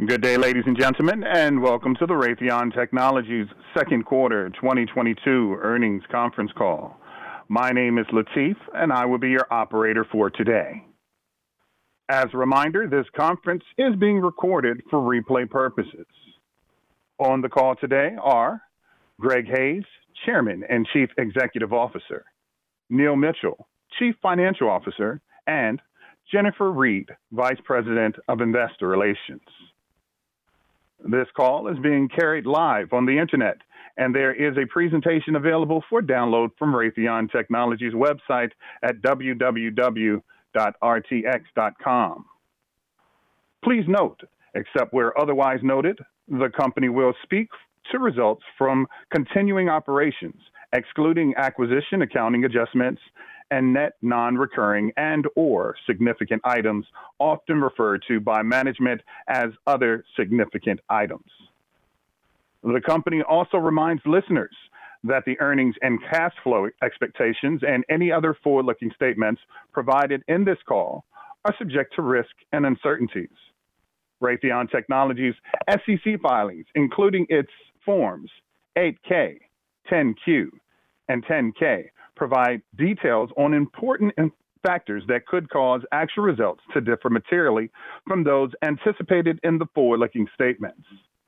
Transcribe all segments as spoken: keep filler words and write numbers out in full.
Good day, ladies and gentlemen, and welcome to the Raytheon Technologies second quarter twenty twenty-two earnings conference call. My name is Latif, and I will be your operator for today. As a reminder, this conference is being recorded for replay purposes. On the call today are Greg Hayes, Chairman and Chief Executive Officer, Neil Mitchell, Chief Financial Officer, and Jennifer Reed, Vice President of Investor Relations. This call is being carried live on the internet, and there is a presentation available for download from Raytheon Technologies' website at w w w dot r t x dot com. Please note, except where otherwise noted, the company will speak to results from continuing operations, excluding acquisition accounting adjustments and net non-recurring and or significant items, often referred to by management as other significant items. The company also reminds listeners that the earnings and cash flow expectations and any other forward-looking statements provided in this call are subject to risk and uncertainties. Raytheon Technologies' S E C filings, including its Forms eight K, ten Q, and ten K, provide details on important factors that could cause actual results to differ materially from those anticipated in the forward-looking statements.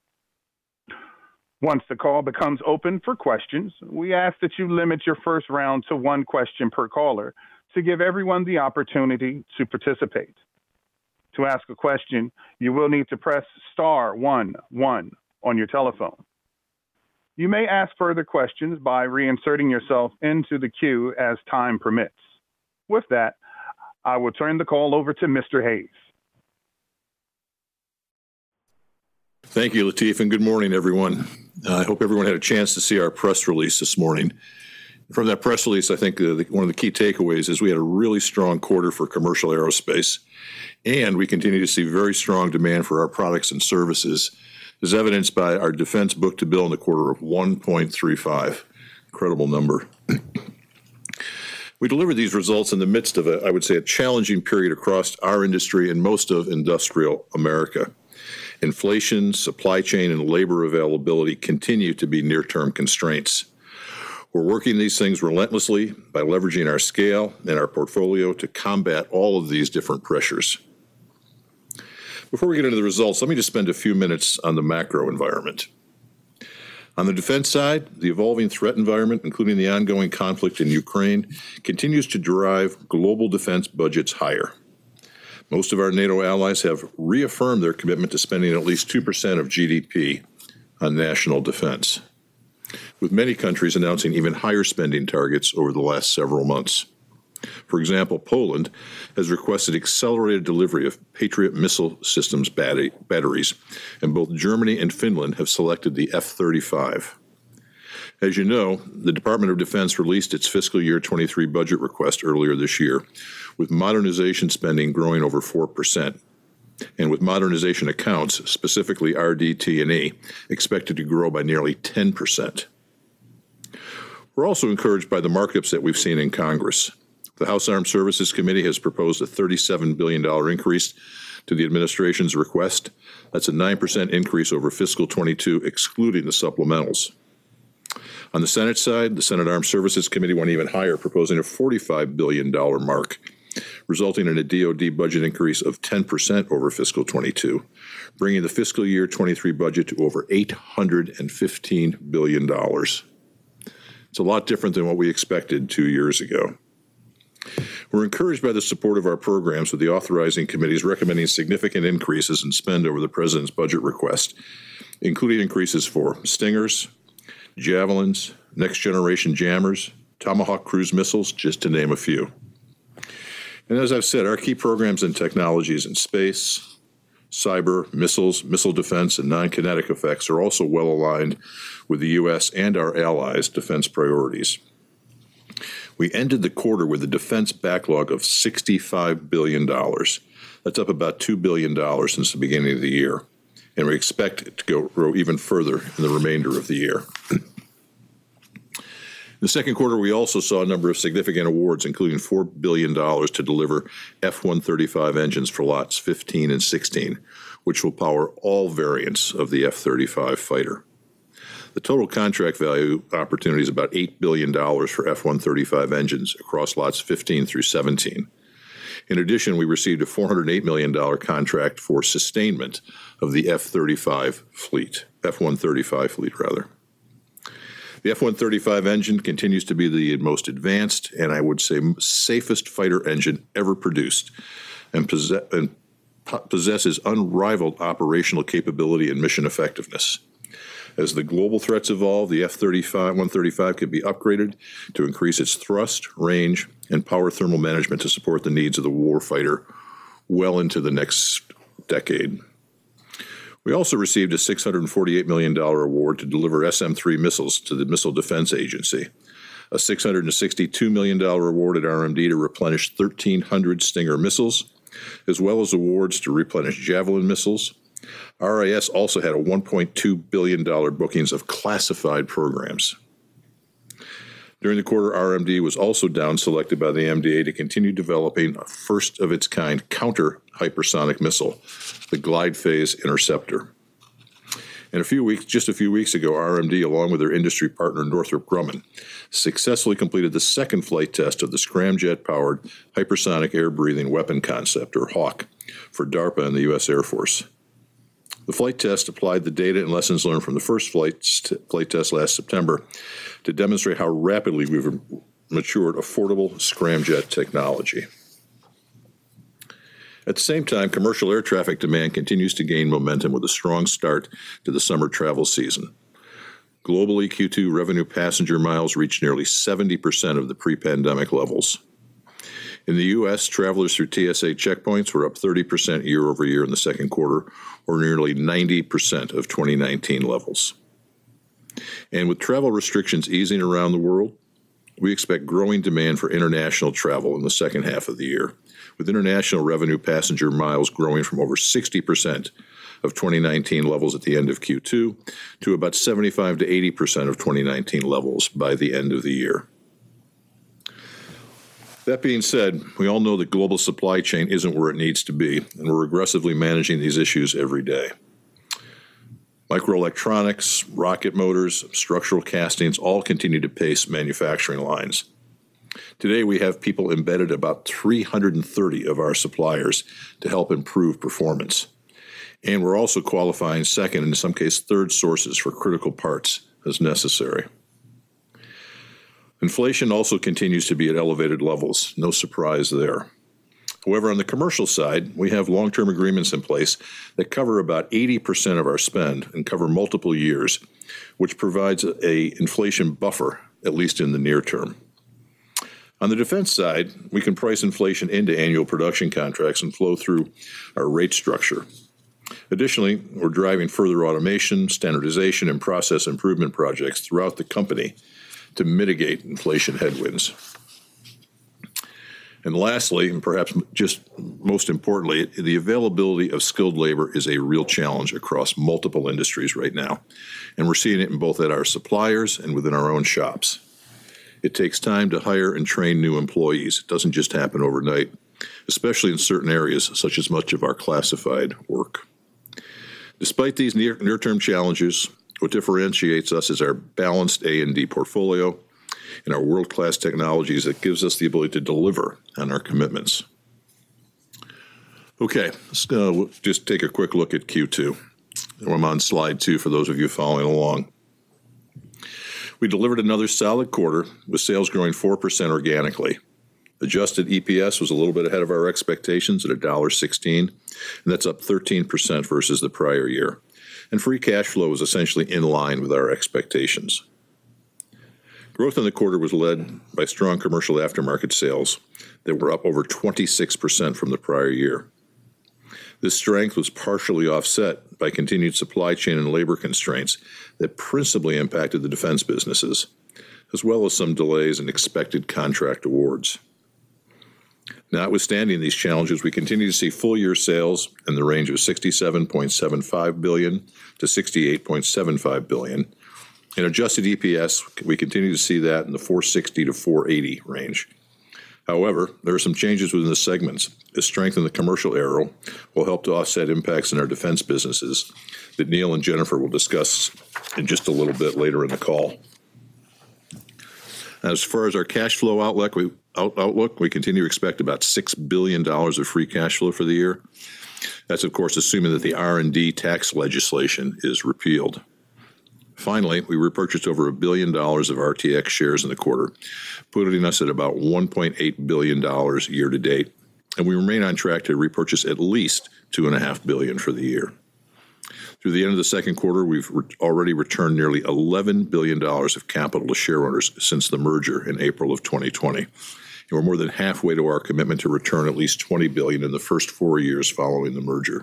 Once the call becomes open for questions, we ask that you limit your first round to one question per caller to give everyone the opportunity to participate. To ask a question, you will need to press star one one on your telephone. You may ask further questions by reinserting yourself into the queue as time permits. With that, I will turn the call over to Mister Hayes. Thank you, Latif, and good morning, everyone. Uh, I hope everyone had a chance to see our press release this morning. From that press release, I think uh, the, one of the key takeaways is we had a really strong quarter for commercial aerospace, and we continue to see very strong demand for our products and services, as evidenced by our defense book-to-bill in the quarter of one point three five. Incredible number. We delivered these results in the midst of, a, I would say, a challenging period across our industry and most of industrial America. Inflation, supply chain, and labor availability continue to be near-term constraints. We're working these things relentlessly by leveraging our scale and our portfolio to combat all of these different pressures. Before we get into the results, let me just spend a few minutes on the macro environment. On the defense side, the evolving threat environment, including the ongoing conflict in Ukraine, continues to drive global defense budgets higher. Most of our NATO allies have reaffirmed their commitment to spending at least two percent of G D P on national defense, with many countries announcing even higher spending targets over the last several months. For example, Poland has requested accelerated delivery of Patriot missile systems bat- batteries, and both Germany and Finland have selected the F thirty-five. As you know, the Department of Defense released its fiscal year twenty-three budget request earlier this year, with modernization spending growing over four percent, and with modernization accounts, specifically R D T and E, expected to grow by nearly ten percent. We're also encouraged by the markups that we've seen in Congress. The House Armed Services Committee has proposed a thirty-seven billion dollars increase to the administration's request. That's a nine percent increase over fiscal twenty-two, excluding the supplementals. On the Senate side, the Senate Armed Services Committee went even higher, proposing a forty-five billion dollars mark, resulting in a D O D budget increase of ten percent over fiscal twenty-two, bringing the fiscal year twenty-three budget to over eight hundred fifteen billion dollars. It's a lot different than what we expected two years ago. We're encouraged by the support of our programs, with the authorizing committees recommending significant increases in spend over the President's budget request, including increases for Stingers, Javelins, next-generation jammers, Tomahawk cruise missiles, just to name a few. And as I've said, our key programs and technologies in space, cyber, missiles, missile defense, and non-kinetic effects are also well aligned with the U S and our allies' defense priorities. We ended the quarter with a defense backlog of sixty-five billion dollars. That's up about two billion dollars since the beginning of the year, and we expect it to go, grow even further in the remainder of the year. In the second quarter, we also saw a number of significant awards, including four billion dollars to deliver F one thirty-five engines for lots fifteen and sixteen, which will power all variants of the F thirty-five fighter. The total contract value opportunity is about eight billion dollars for F one thirty-five engines across lots fifteen through seventeen. In addition, we received a four hundred eight million dollars contract for sustainment of the F thirty-five fleet, F one thirty-five fleet, rather. The F one thirty-five engine continues to be the most advanced and, I would say, safest fighter engine ever produced, and, possess- and po- possesses unrivaled operational capability and mission effectiveness. As the global threats evolve, the F thirty-five, one thirty-five can be upgraded to increase its thrust, range, and power thermal management to support the needs of the warfighter well into the next decade. We also received a six hundred forty-eight million dollars award to deliver S M three missiles to the Missile Defense Agency, a six hundred sixty-two million dollars award at R M D to replenish thirteen hundred Stinger missiles, as well as awards to replenish Javelin missiles. R I S also had a one point two billion dollars bookings of classified programs. During the quarter, R M D was also down-selected by the M D A to continue developing a first-of-its-kind counter-hypersonic missile, the Glide Phase Interceptor. And a few weeks, just a few weeks ago, R M D, along with their industry partner Northrop Grumman, successfully completed the second flight test of the scramjet-powered hypersonic air-breathing weapon concept, or HAWC, for DARPA and the U S Air Force. The flight test applied the data and lessons learned from the first flight, flight test last September to demonstrate how rapidly we've matured affordable scramjet technology. At the same time, commercial air traffic demand continues to gain momentum with a strong start to the summer travel season. Globally, Q two revenue passenger miles reached nearly seventy percent of the pre-pandemic levels. In the U S, travelers through T S A checkpoints were up thirty percent year over year in the second quarter, or nearly ninety percent of twenty nineteen levels. And with travel restrictions easing around the world, we expect growing demand for international travel in the second half of the year, with international revenue passenger miles growing from over sixty percent of twenty nineteen levels at the end of Q two to about seventy-five to eighty percent of twenty nineteen levels by the end of the year. That being said, we all know that global supply chain isn't where it needs to be, and we're aggressively managing these issues every day. Microelectronics, rocket motors, structural castings all continue to pace manufacturing lines. Today, we have people embedded about three hundred thirty of our suppliers to help improve performance. And we're also qualifying second, and in some cases third sources for critical parts as necessary. Inflation also continues to be at elevated levels, no surprise there. However, on the commercial side, we have long-term agreements in place that cover about eighty percent of our spend and cover multiple years, which provides a inflation buffer, at least in the near term. On the defense side, we can price inflation into annual production contracts and flow through our rate structure. Additionally, we're driving further automation, standardization, and process improvement projects throughout the company to mitigate inflation headwinds. And lastly, and perhaps just most importantly, the availability of skilled labor is a real challenge across multiple industries right now. And we're seeing it in both at our suppliers and within our own shops. It takes time to hire and train new employees. It doesn't just happen overnight, especially in certain areas, such as much of our classified work. Despite these near, near-term challenges, what differentiates us is our balanced A and D portfolio and our world-class technologies that gives us the ability to deliver on our commitments. Okay, let's uh, just take a quick look at Q two. I'm on slide two for those of you following along. We delivered another solid quarter with sales growing four percent organically. Adjusted E P S was a little bit ahead of our expectations at one dollar and sixteen cents, and that's up thirteen percent versus the prior year. And free cash flow was essentially in line with our expectations. Growth in the quarter was led by strong commercial aftermarket sales that were up over twenty-six percent from the prior year. This strength was partially offset by continued supply chain and labor constraints that principally impacted the defense businesses, as well as some delays in expected contract awards. Notwithstanding these challenges, we continue to see full-year sales in the range of sixty-seven point seven five billion dollars to sixty-eight point seven five billion dollars. In adjusted E P S, we continue to see that in the four sixty to four eighty range. However, there are some changes within the segments. The strength in the commercial aero will help to offset impacts in our defense businesses that Neil and Jennifer will discuss in just a little bit later in the call. As far as our cash flow outlook, we, out, outlook, we continue to expect about six billion dollars of free cash flow for the year. That's, of course, assuming that the R and D tax legislation is repealed. Finally, we repurchased over a billion dollars of R T X shares in the quarter, putting us at about one point eight billion dollars year to date, and we remain on track to repurchase at least two point five billion dollars for the year. Through the end of the second quarter, we've re- already returned nearly eleven billion dollars of capital to shareowners since the merger in April of twenty twenty. And we're more than halfway to our commitment to return at least twenty billion dollars in the first four years following the merger.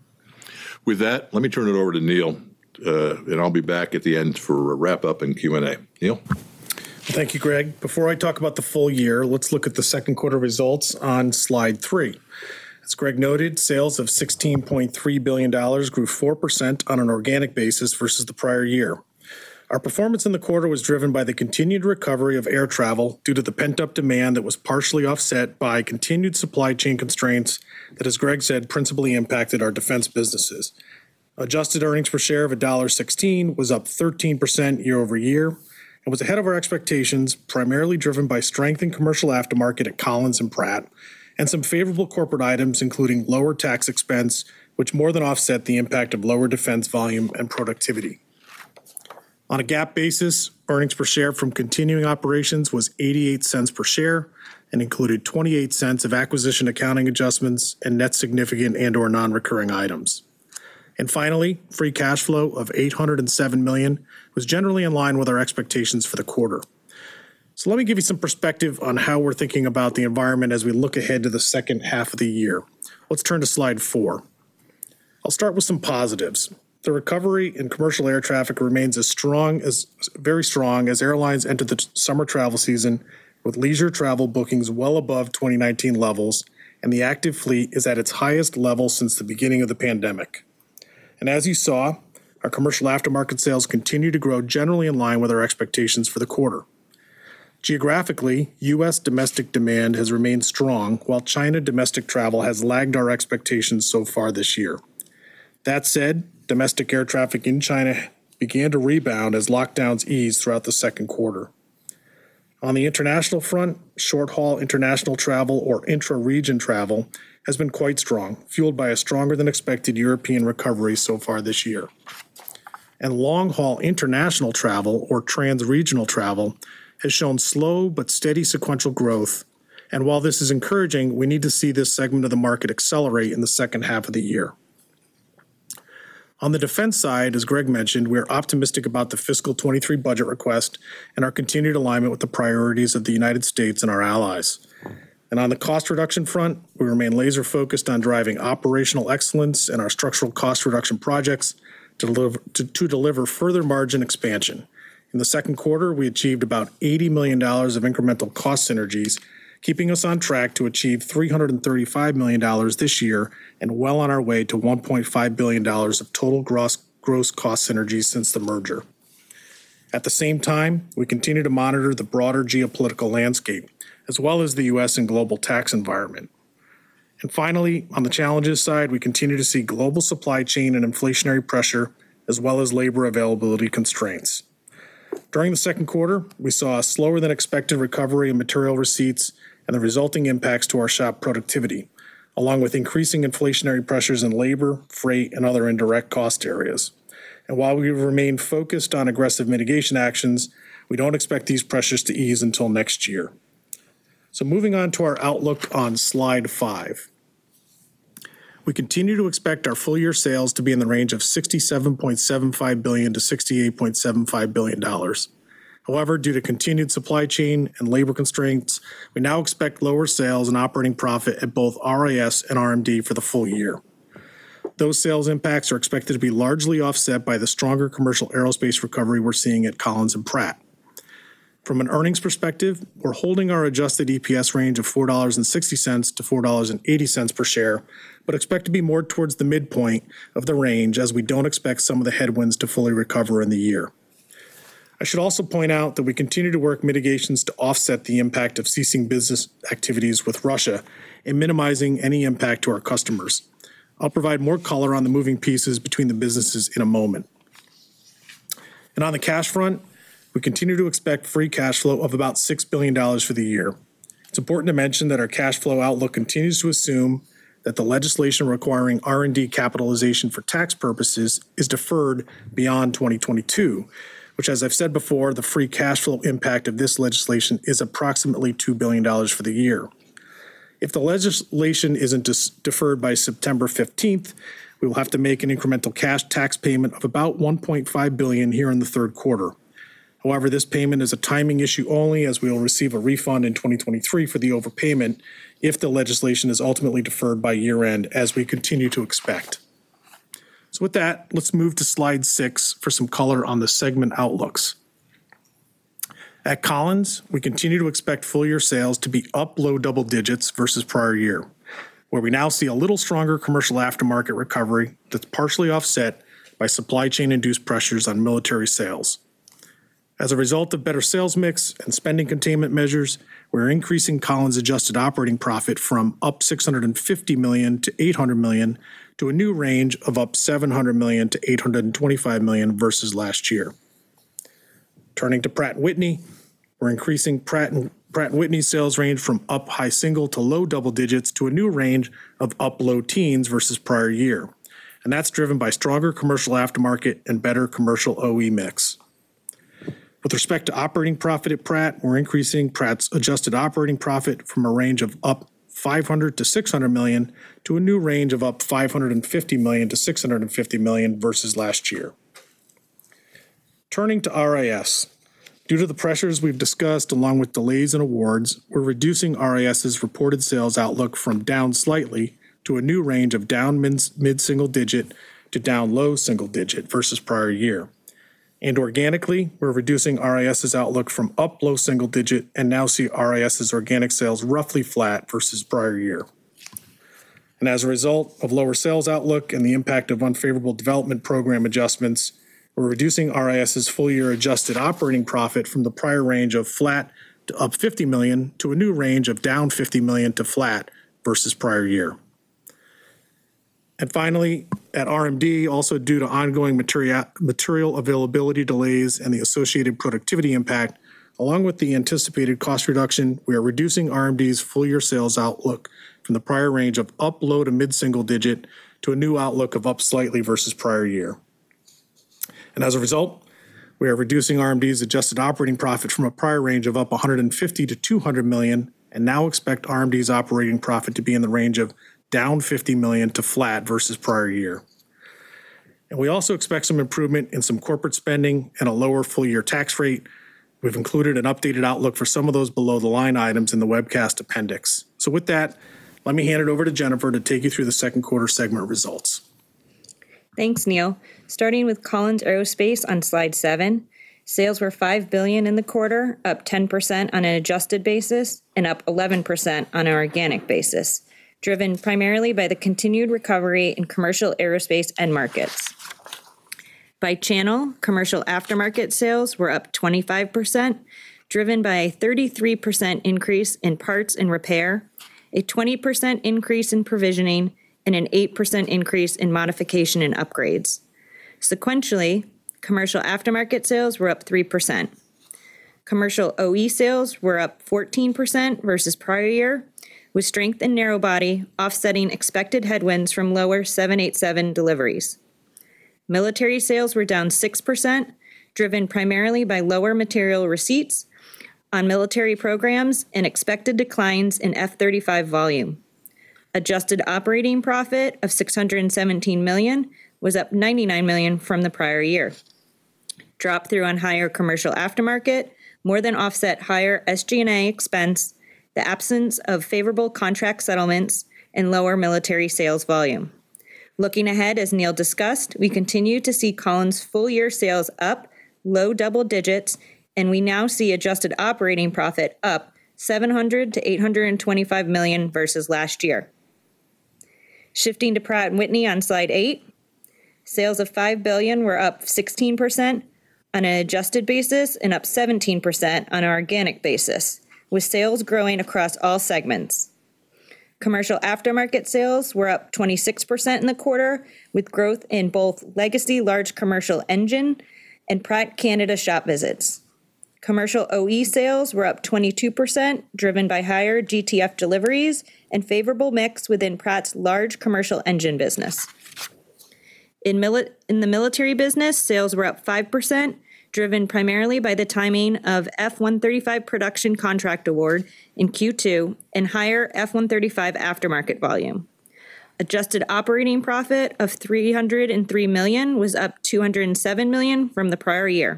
With that, let me turn it over to Neil, uh, and I'll be back at the end for a wrap-up and Q and A. Neil? Thank you, Greg. Before I talk about the full year, let's look at the second quarter results on slide three. As Greg noted, sales of sixteen point three billion dollars grew four percent on an organic basis versus the prior year. Our performance in the quarter was driven by the continued recovery of air travel due to the pent-up demand that was partially offset by continued supply chain constraints that, as Greg said, principally impacted our defense businesses. Adjusted earnings per share of one dollar and sixteen cents was up thirteen percent year over year and was ahead of our expectations, primarily driven by strength in commercial aftermarket at Collins and Pratt, and some favorable corporate items, including lower tax expense, which more than offset the impact of lower defense volume and productivity. On a GAAP basis, earnings per share from continuing operations was eighty-eight cents per share and included twenty-eight cents of acquisition accounting adjustments and net significant and or non-recurring items. And finally, free cash flow of eight hundred seven million dollars was generally in line with our expectations for the quarter. So let me give you some perspective on how we're thinking about the environment as we look ahead to the second half of the year. Let's turn to slide four. I'll start with some positives. The recovery in commercial air traffic remains as strong as very strong as airlines enter the summer travel season, with leisure travel bookings well above twenty nineteen levels, and the active fleet is at its highest level since the beginning of the pandemic. And as you saw, our commercial aftermarket sales continue to grow generally in line with our expectations for the quarter. Geographically, U S domestic demand has remained strong, while China domestic travel has lagged our expectations so far this year. That said, domestic air traffic in China began to rebound as lockdowns eased throughout the second quarter. On the international front, short-haul international travel or intra-region travel has been quite strong, fueled by a stronger than expected European recovery so far this year. And long-haul international travel or trans-regional travel has shown slow but steady sequential growth, and while this is encouraging, we need to see this segment of the market accelerate in the second half of the year. On the defense side, as Greg mentioned, we are optimistic about the fiscal twenty-three budget request and our continued alignment with the priorities of the United States and our allies. And on the cost reduction front, we remain laser focused on driving operational excellence and our structural cost reduction projects to deliver, to, to deliver further margin expansion. In the second quarter, we achieved about eighty million dollars of incremental cost synergies, keeping us on track to achieve three hundred thirty-five million dollars this year and well on our way to one point five billion dollars of total gross, gross cost synergies since the merger. At the same time, we continue to monitor the broader geopolitical landscape, as well as the U S and global tax environment. And finally, on the challenges side, we continue to see global supply chain and inflationary pressure, as well as labor availability constraints. During the second quarter, we saw a slower than expected recovery in material receipts and the resulting impacts to our shop productivity, along with increasing inflationary pressures in labor, freight, and other indirect cost areas. And while we remain focused on aggressive mitigation actions, we don't expect these pressures to ease until next year. So moving on to our outlook on slide five. We continue to expect our full year sales to be in the range of sixty-seven point seven five billion dollars to sixty-eight point seven five billion dollars. However, due to continued supply chain and labor constraints, we now expect lower sales and operating profit at both R I S and R M D for the full year. Those sales impacts are expected to be largely offset by the stronger commercial aerospace recovery we're seeing at Collins and Pratt. From an earnings perspective, we're holding our adjusted E P S range of four dollars and sixty cents to four dollars and eighty cents per share, but expect to be more towards the midpoint of the range as we don't expect some of the headwinds to fully recover in the year. I should also point out that we continue to work mitigations to offset the impact of ceasing business activities with Russia and minimizing any impact to our customers. I'll provide more color on the moving pieces between the businesses in a moment. And on the cash front, we continue to expect free cash flow of about six billion dollars for the year. It's important to mention that our cash flow outlook continues to assume that the legislation requiring R and D capitalization for tax purposes is deferred beyond twenty twenty-two, which, as I've said before, the free cash flow impact of this legislation is approximately two billion dollars for the year. If the legislation isn't dis- deferred by September fifteenth, we will have to make an incremental cash tax payment of about one point five billion dollars here in the third quarter. However, this payment is a timing issue only, as we will receive a refund in twenty twenty-three for the overpayment if the legislation is ultimately deferred by year-end, as we continue to expect. So with that, let's move to slide six for some color on the segment outlooks. At Collins, we continue to expect full-year sales to be up low double digits versus prior year, where we now see a little stronger commercial aftermarket recovery that's partially offset by supply chain-induced pressures on military sales. As a result of better sales mix and spending containment measures, we're increasing Collins' adjusted operating profit from up six hundred fifty million dollars to eight hundred million dollars to a new range of up seven hundred million dollars to eight hundred twenty-five million dollars versus last year. Turning to Pratt and Whitney, we're increasing Pratt and, Pratt and Whitney's sales range from up high single to low double digits to a new range of up low teens versus prior year. And that's driven by stronger commercial aftermarket and better commercial O E mix. With respect to operating profit at Pratt, we're increasing Pratt's adjusted operating profit from a range of up five hundred to six hundred million to a new range of up five hundred fifty million to six hundred fifty million versus last year. Turning to R I S, due to the pressures we've discussed along with delays in awards, we're reducing R I S's reported sales outlook from down slightly to a new range of down mid-single digit to down low single digit versus prior year. And organically, we're reducing R I S's outlook from up low single digit and now see R I S's organic sales roughly flat versus prior year. And as a result of lower sales outlook and the impact of unfavorable development program adjustments, we're reducing R I S's full-year adjusted operating profit from the prior range of flat to up fifty million dollars to a new range of down fifty million dollars to flat versus prior year. And finally, at R M D, also due to ongoing material, material availability delays and the associated productivity impact, along with the anticipated cost reduction, we are reducing R M D's full-year sales outlook from the prior range of up low to mid-single digit to a new outlook of up slightly versus prior year. And as a result, we are reducing R M D's adjusted operating profit from a prior range of up one hundred fifty to two hundred million, and now expect R M D's operating profit to be in the range of down fifty million to flat versus prior year. And we also expect some improvement in some corporate spending and a lower full-year tax rate. We've included an updated outlook for some of those below-the-line items in the webcast appendix. So with that, let me hand it over to Jennifer to take you through the second quarter segment results. Thanks, Neil. Starting with Collins Aerospace on slide seven, sales were five billion dollars in the quarter, up ten percent on an adjusted basis and up eleven percent on an organic basis, driven primarily by the continued recovery in commercial aerospace end markets. By channel, commercial aftermarket sales were up twenty-five percent, driven by a thirty-three percent increase in parts and repair, a twenty percent increase in provisioning, and an eight percent increase in modification and upgrades. Sequentially, commercial aftermarket sales were up three percent. Commercial O E sales were up fourteen percent versus prior year, with strength in narrowbody offsetting expected headwinds from lower seven eighty-seven deliveries. Military sales were down six percent, driven primarily by lower material receipts on military programs and expected declines in F thirty-five volume. Adjusted operating profit of six hundred seventeen million dollars was up ninety-nine million dollars from the prior year. Drop through on higher commercial aftermarket more than offset higher S G and A expense, the absence of favorable contract settlements, and lower military sales volume. Looking ahead, as Neil discussed, we continue to see Collins' full-year sales up low double digits, and we now see adjusted operating profit up seven hundred to eight hundred twenty-five million dollars versus last year. Shifting to Pratt and Whitney on slide eight, sales of five billion dollars were up sixteen percent on an adjusted basis and up seventeen percent on an organic basis, with sales growing across all segments. Commercial aftermarket sales were up twenty-six percent in the quarter, with growth in both legacy large commercial engine and Pratt Canada shop visits. Commercial O E sales were up twenty-two percent, driven by higher G T F deliveries and favorable mix within Pratt's large commercial engine business. In, mili- in the military business, sales were up five percent, driven primarily by the timing of F one thirty-five production contract award in Q two and higher F one thirty-five aftermarket volume. Adjusted operating profit of three hundred three million dollars was up two hundred seven million dollars from the prior year.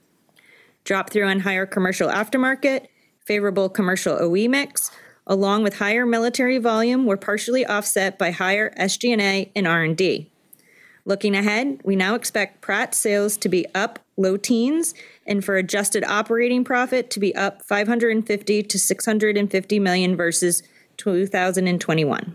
Drop through on higher commercial aftermarket, favorable commercial O E mix, along with higher military volume were partially offset by higher S G and A and R and D. Looking ahead, we now expect Pratt sales to be up low teens and for adjusted operating profit to be up five hundred fifty to six hundred fifty million versus two thousand twenty-one.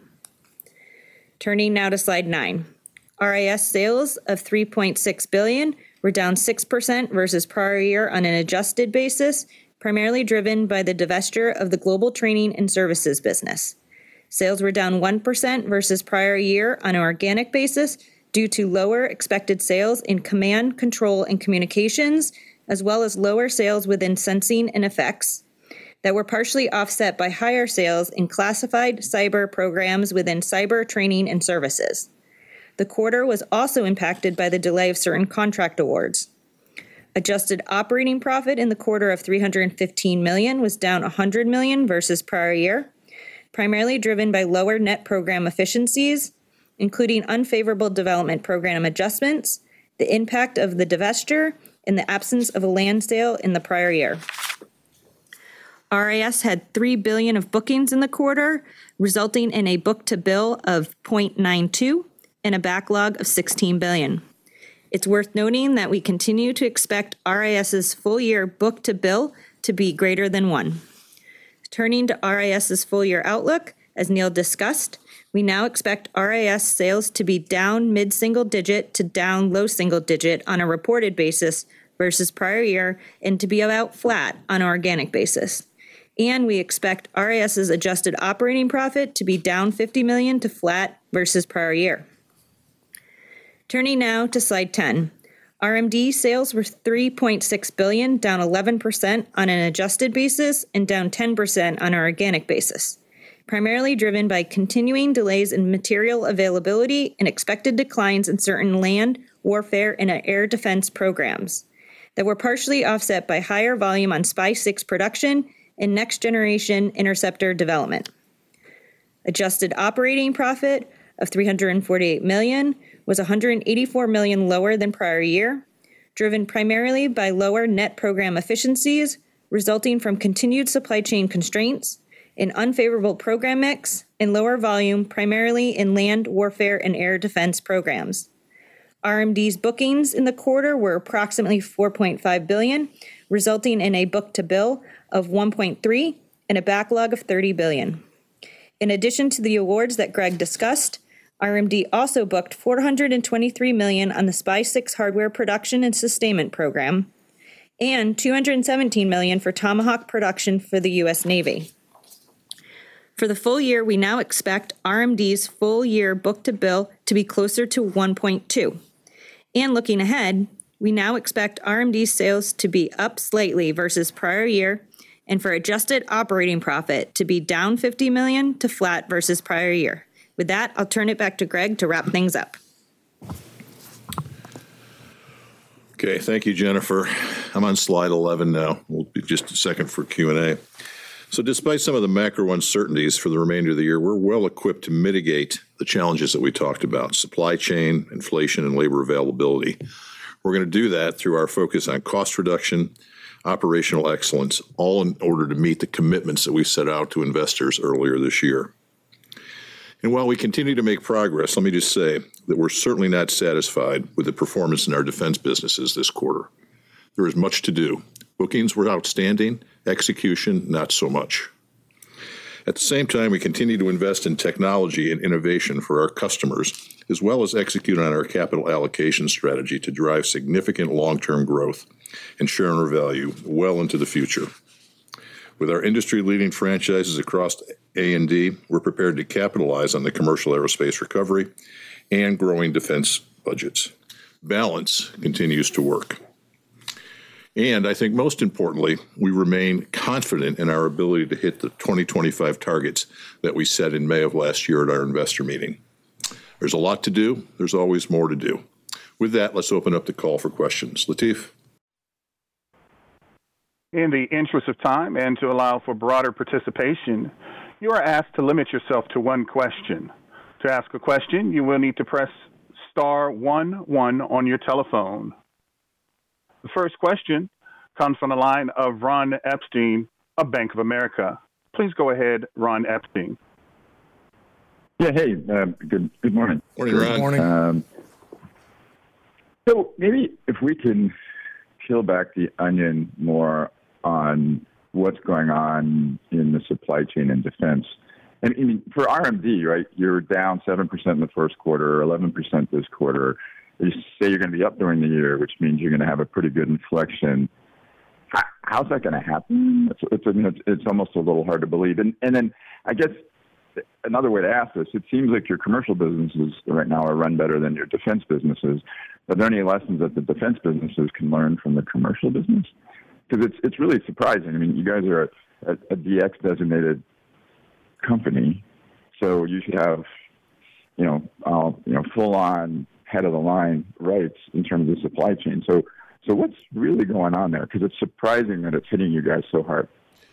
Turning now to slide nine. R I S sales of three point six billion dollars were down six percent versus prior year on an adjusted basis, primarily driven by the divestiture of the global training and services business. Sales were down one percent versus prior year on an organic basis due to lower expected sales in command, control, and communications, as well as lower sales within sensing and effects that were partially offset by higher sales in classified cyber programs within cyber training and services. The quarter was also impacted by the delay of certain contract awards. Adjusted operating profit in the quarter of three hundred fifteen million dollars was down one hundred million dollars versus prior year, primarily driven by lower net program efficiencies, including unfavorable development program adjustments, the impact of the divestiture, and the absence of a land sale in the prior year. R I S had three billion dollars of bookings in the quarter, resulting in a book-to-bill of zero point nine two and a backlog of sixteen billion dollars. It's worth noting that we continue to expect RIS's full-year book-to-bill to be greater than one. Turning to R I S's full-year outlook, as Neil discussed, we now expect R I S sales to be down mid-single digit to down low single digit on a reported basis versus prior year and to be about flat on an organic basis. And we expect R I S's adjusted operating profit to be down fifty million dollars to flat versus prior year. Turning now to slide ten. R M D sales were three point six billion dollars, down eleven percent on an adjusted basis and down ten percent on an organic basis, primarily driven by continuing delays in material availability and expected declines in certain land, warfare, and air defense programs that were partially offset by higher volume on S P Y six production and next-generation interceptor development. Adjusted operating profit of three hundred forty-eight million dollars was one hundred eighty-four million dollars lower than prior year, driven primarily by lower net program efficiencies resulting from continued supply chain constraints, an unfavorable program mix, and lower volume primarily in land, warfare, and air defense programs. R M D's bookings in the quarter were approximately four point five billion dollars, resulting in a book-to-bill of one point three and a backlog of thirty billion dollars. In addition to the awards that Greg discussed, R M D also booked four hundred twenty-three million dollars on the S P Y six hardware production and sustainment program and two hundred seventeen million dollars for Tomahawk production for the U S Navy. For the full year, we now expect R M D's full year book-to-bill to be closer to one point two. And looking ahead, we now expect R M D sales to be up slightly versus prior year and for adjusted operating profit to be down fifty million dollars to flat versus prior year. With that, I'll turn it back to Greg to wrap things up. Okay, thank you, Jennifer. I'm on slide eleven now. We'll be just a second for Q and A. So despite some of the macro uncertainties for the remainder of the year, we're well equipped to mitigate the challenges that we talked about, supply chain, inflation, and labor availability. We're going to do that through our focus on cost reduction, operational excellence, all in order to meet the commitments that we set out to investors earlier this year. And while we continue to make progress, let me just say that we're certainly not satisfied with the performance in our defense businesses this quarter. There is much to do. Bookings were outstanding, execution not so much. At the same time, we continue to invest in technology and innovation for our customers, as well as execute on our capital allocation strategy to drive significant long-term growth and shareholder value well into the future. With our industry-leading franchises across A and D, we're prepared to capitalize on the commercial aerospace recovery and growing defense budgets. Balance continues to work. And I think most importantly, we remain confident in our ability to hit the twenty twenty-five targets that we set in May of last year at our investor meeting. There's a lot to do. There's always more to do. With that, let's open up the call for questions. Latif? In the interest of time and to allow for broader participation, you are asked to limit yourself to one question. To ask a question, you will need to press star one one on your telephone. The first question comes from the line of Ron Epstein of Bank of America. Please go ahead, Ron Epstein. Yeah, hey, uh, good good morning. Morning, Ron. Good morning. Um, so maybe if we can peel back the onion more on what's going on in the supply chain and defense. And I mean, for R M D, right, you're down seven percent in the first quarter, eleven percent this quarter. You say you're going to be up during the year, which means you're going to have a pretty good inflection. How, how's that going to happen? It's, it's, I mean, it's, it's almost a little hard to believe. And, and then I guess another way to ask this, it seems like your commercial businesses right now are run better than your defense businesses. Are there any lessons that the defense businesses can learn from the commercial business? Because it's it's really surprising. I mean, you guys are a, a, a D X designated company, so you should have, you know, uh, you know, full on head of the line rights in terms of supply chain. So, so what's really going on there? Because it's surprising that it's hitting you guys so hard.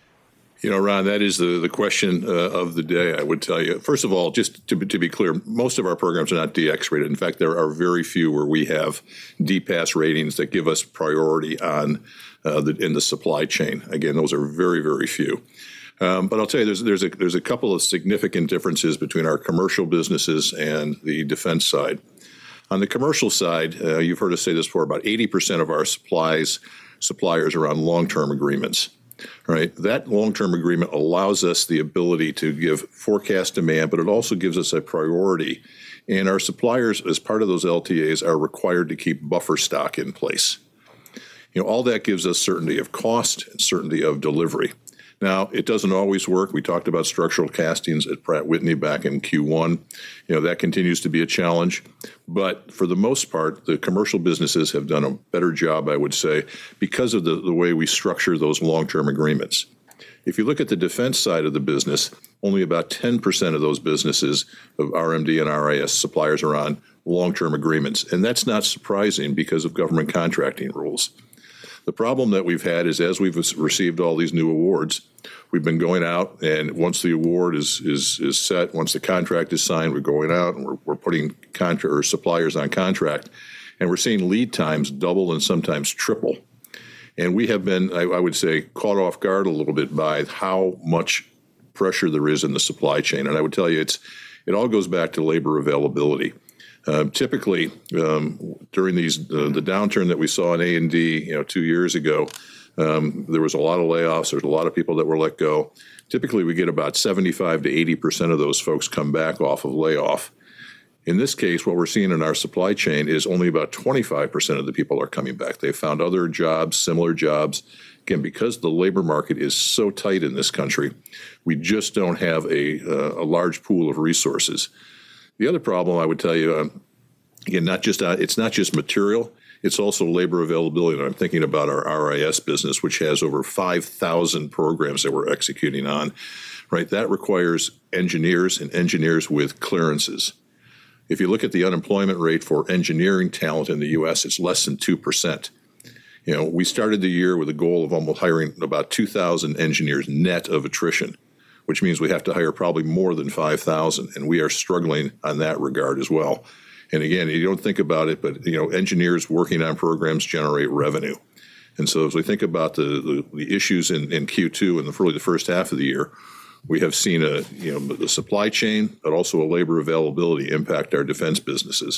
You know, Ron, that is the, the question uh, of the day, I would tell you. First of all, just to, to be clear, most of our programs are not D X rated. In fact, there are very few where we have D PAS ratings that give us priority on uh, the, in the supply chain. Again, those are very, very few. Um, but I'll tell you, there's there's a there's a couple of significant differences between our commercial businesses and the defense side. On the commercial side, uh, you've heard us say this before, about eighty percent of our supplies suppliers are on long-term agreements. Right, that long-term agreement allows us the ability to give forecast demand, but it also gives us a priority. And our suppliers, as part of those L T As, are required to keep buffer stock in place. You know, all that gives us certainty of cost and certainty of delivery. Now, it doesn't always work. We talked about structural castings at Pratt Whitney back in Q one. You know, that continues to be a challenge. But for the most part, the commercial businesses have done a better job, I would say, because of the, the way we structure those long-term agreements. If you look at the defense side of the business, only about ten percent of those businesses of R M D and R I S suppliers are on long-term agreements. And that's not surprising because of government contracting rules. The problem that we've had is as we've received all these new awards, we've been going out, and once the award is is is set, once the contract is signed, we're going out and we're, we're putting contra- or suppliers on contract, and we're seeing lead times double and sometimes triple. And we have been, I, I would say, caught off guard a little bit by how much pressure there is in the supply chain. And I would tell you, it's it all goes back to labor availability. Uh, typically, um, during these uh, the downturn that we saw in A and D, you know, two years ago, um, there was a lot of layoffs. There's a lot of people that were let go. Typically, we get about seventy-five to eighty percent of those folks come back off of layoff. In this case, what we're seeing in our supply chain is only about twenty-five percent of the people are coming back. They've found other jobs, similar jobs. Again, because the labor market is so tight in this country, we just don't have a, uh, a large pool of resources. The other problem I would tell you, um, again, not just uh, it's not just material, it's also labor availability. And I'm thinking about our R I S business, which has over five thousand programs that we're executing on, right? That requires engineers and engineers with clearances. If you look at the unemployment rate for engineering talent in the U S, it's less than two percent. You know, we started the year with a goal of almost hiring about two thousand engineers net of attrition, which means we have to hire probably more than five thousand, and we are struggling on that regard as well. And again, you don't think about it, but you know, engineers working on programs generate revenue. And so as we think about the, the, the issues in, in Q two and the, really the first half of the year, we have seen a you know the supply chain, but also a labor availability impact our defense businesses.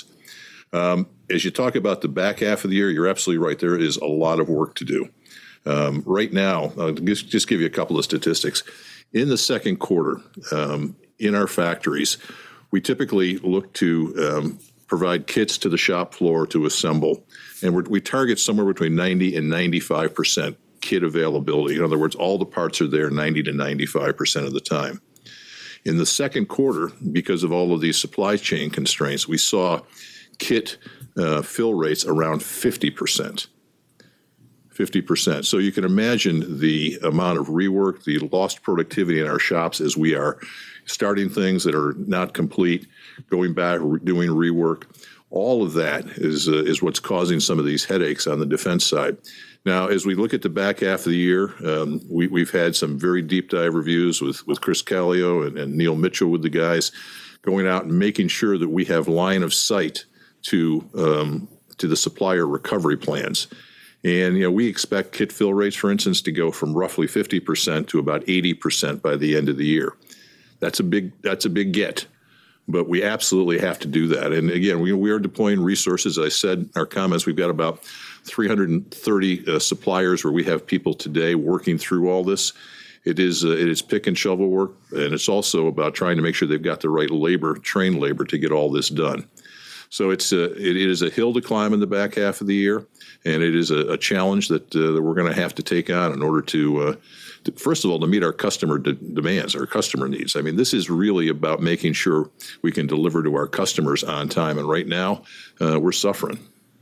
Um, as you talk about the back half of the year, you're absolutely right. There is a lot of work to do. Um, right now, uh, just, just give you a couple of statistics. In the second quarter, um, in our factories, we typically look to um, provide kits to the shop floor to assemble, and we're, we target somewhere between ninety and ninety-five percent kit availability. In other words, all the parts are there ninety to ninety-five percent of the time. In the second quarter, because of all of these supply chain constraints, we saw kit uh, fill rates around fifty percent. fifty percent. So you can imagine the amount of rework, the lost productivity in our shops as we are starting things that are not complete, going back, doing rework. All of that is uh, is what's causing some of these headaches on the defense side. Now, as we look at the back half of the year, um, we, we've had some very deep dive reviews with, with Chris Callio and, and Neil Mitchell with the guys, going out and making sure that we have line of sight to um, to the supplier recovery plans. And, you know, we expect kit fill rates, for instance, to go from roughly fifty percent to about eighty percent by the end of the year. That's a big, that's a big get, but we absolutely have to do that. And again, we, we are deploying resources. As I said in our comments, we've got about three hundred thirty uh, suppliers where we have people today working through all this. It is uh, it is pick and shovel work, and it's also about trying to make sure they've got the right labor, trained labor, to get all this done. So it's a, it is a hill to climb in the back half of the year, and it is a, a challenge that uh, that we're going to have to take on in order to, uh, to first of all, to meet our customer de- demands, our customer needs. I mean, this is really about making sure we can deliver to our customers on time, and right now uh, we're suffering.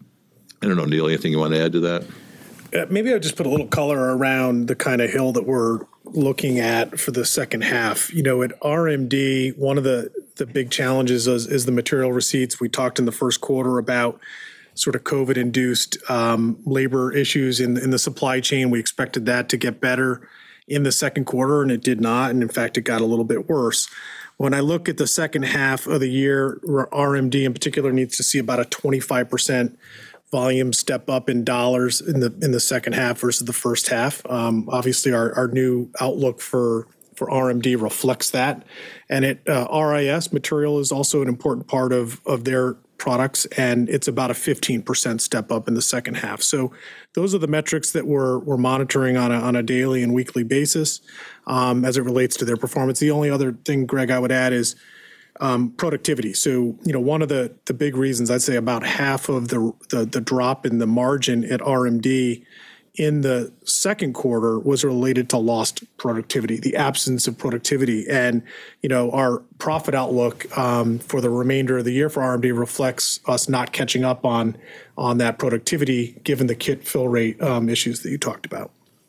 I don't know, Neil, anything you want to add to that? Uh, maybe I'll just put a little color around the kind of hill that we're looking at for the second half. You know, at R M D, one of the, the big challenges is, is the material receipts. We talked in the first quarter about sort of COVID-induced um, labor issues in, in the supply chain. We expected that to get better in the second quarter, and it did not. And in fact, it got a little bit worse. When I look at the second half of the year, R M D in particular needs to see about a twenty-five percent volume step up in dollars in the in the second half versus the first half. Um, obviously, our, our new outlook for for R M D reflects that. And at uh, R I S, material is also an important part of of their products, and it's about a fifteen percent step up in the second half. So those are the metrics that we're we're monitoring on a on a daily and weekly basis um, as it relates to their performance. The only other thing, Greg, I would add is Um, productivity. So, you know, one of the, the big reasons, I'd say about half of the, the the drop in the margin at R M D in the second quarter was related to lost productivity, the absence of productivity. And, you know, our profit outlook um, for the remainder of the year for R M D reflects us not catching up on on that productivity, given the kit fill rate um, issues that you talked about.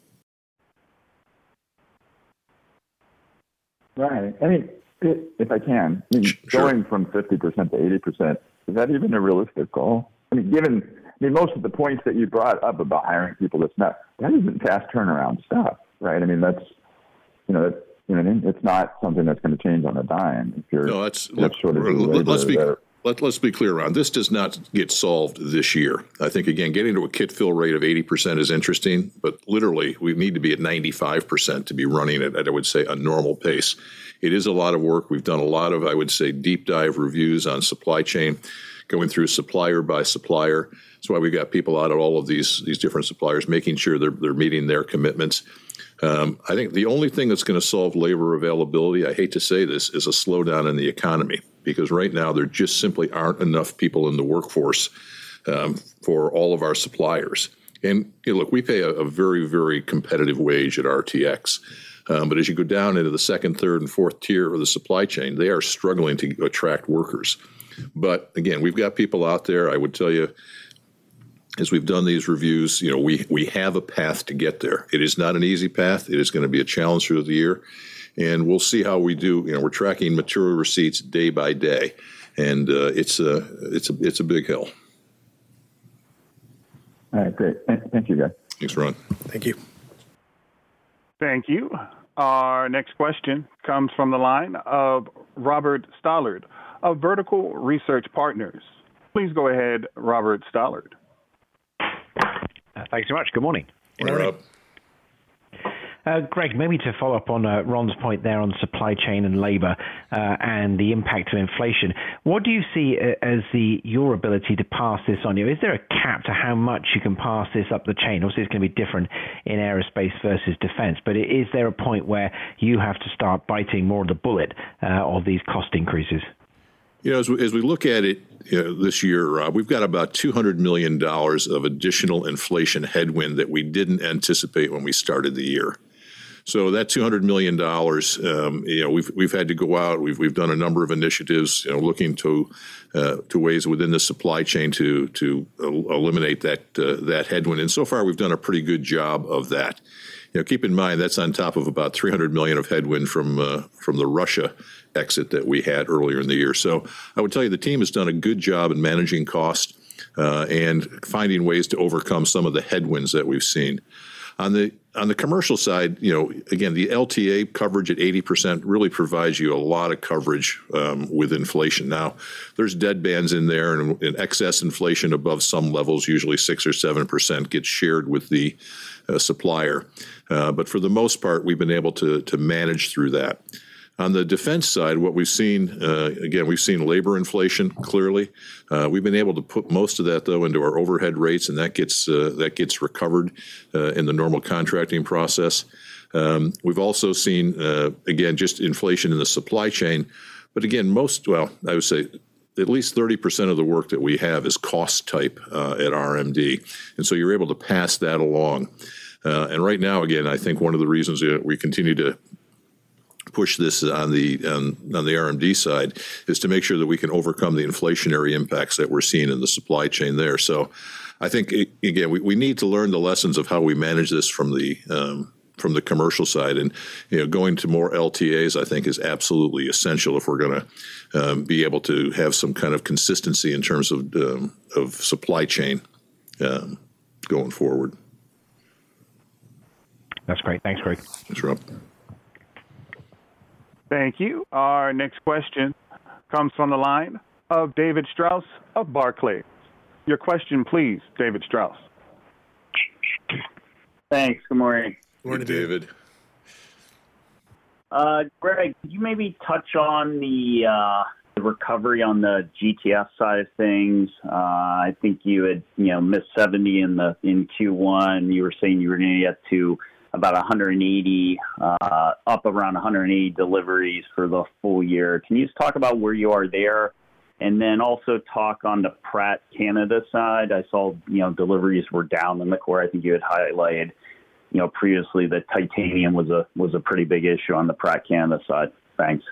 Right. I mean, if I can, I mean, sure. going from fifty percent to eighty percent, is that even a realistic goal? I mean, given, I mean, most of the points that you brought up about hiring people, that's not, that isn't fast turnaround stuff, right? I mean, that's, you know, that's, you know what I mean? It's not something that's going to change on a dime. If you're, no, that's, look, let, let's be, let, let's be clear around this. Does not get solved this year. I think, again, getting to a kit fill rate of eighty percent is interesting, but literally we need to be at ninety-five percent to be running at, at, I would say, a normal pace. It is a lot of work. We've done a lot of, I would say, deep dive reviews on supply chain, going through supplier by supplier. That's why we've got people out at all of these these different suppliers, making sure they're they're meeting their commitments. Um, I think the only thing that's going to solve labor availability, I hate to say this, is a slowdown in the economy, because right now there just simply aren't enough people in the workforce um, for all of our suppliers. And you know, look, we pay a, a very, very competitive wage at R T X. Um, but as you go down into the second, third, and fourth tier of the supply chain, they are struggling to attract workers. But again, we've got people out there. I would tell you, as we've done these reviews, you know, we we have a path to get there. It is not an easy path. It is going to be a challenge through the year, and we'll see how we do. You know, we're tracking material receipts day by day, and uh, it's a it's a it's a big hill. All right, great. Thank you, guys. Thanks, Ron. Thank you. Thank you. Our next question comes from the line of Robert Stollard of Vertical Research Partners. Please go ahead, Robert Stollard. Uh, thanks so much. Good morning. Morning, Rob. Uh, Greg, maybe to follow up on uh, Ron's point there on supply chain and labor uh, and the impact of inflation, what do you see as the your ability to pass this on? You know, is there a cap to how much you can pass this up the chain? Obviously, it's going to be different in aerospace versus defense, but is there a point where you have to start biting more of the bullet uh, of these cost increases? You know, as we, as we look at it you know, this year, Rob, we've got about two hundred million dollars of additional inflation headwind that we didn't anticipate when we started the year. So that two hundred million dollars, um, you know, we've we've had to go out. We've we've done a number of initiatives, you know, looking to uh, to ways within the supply chain to to eliminate that uh, that headwind. And so far, we've done a pretty good job of that. You know, keep in mind that's on top of about three hundred million dollars of headwind from uh, from the Russia exit that we had earlier in the year. So I would tell you the team has done a good job in managing cost uh, and finding ways to overcome some of the headwinds that we've seen. On the on the commercial side, you know, again, the L T A coverage at eighty percent really provides you a lot of coverage um, with inflation. Now, there's deadbands in there, and, and excess inflation above some levels, usually six or seven percent, gets shared with the uh, supplier. Uh, but for the most part, we've been able to to manage through that. On the defense side, what we've seen, uh, again, we've seen labor inflation clearly. Uh, we've been able to put most of that, though, into our overhead rates, and that gets uh, that gets recovered uh, in the normal contracting process. Um, we've also seen, uh, again, just inflation in the supply chain. But again, most, well, I would say at least thirty percent of the work that we have is cost type uh, at R M D. And so you're able to pass that along. Uh, and right now, again, I think one of the reasons that we continue to push this on the on, on the R M D side is to make sure that we can overcome the inflationary impacts that we're seeing in the supply chain there. So I think, again, we, we need to learn the lessons of how we manage this from the um, from the commercial side. And, you know, going to more L T As, I think, is absolutely essential if we're going to um, be able to have some kind of consistency in terms of, um, of supply chain um, going forward. That's great. Thanks, Greg. Thanks, Rob. Thank you. Our next question comes from the line of David Strauss of Barclays. Your question, please, David Strauss. Thanks. Good morning. Good morning, David. Uh, Greg, could you maybe touch on the, uh, the recovery on the G T F side of things? Uh, I think you had, you know, missed seventy in the in Q one. You were saying you were going to get to about one hundred eighty, uh, up around one hundred eighty deliveries for the full year. Can you just talk about where you are there? And then also talk on the Pratt Canada side. I saw, you know, deliveries were down in the quarter. I think you had highlighted, you know, previously that titanium was a was a pretty big issue on the Pratt Canada side. Thanks.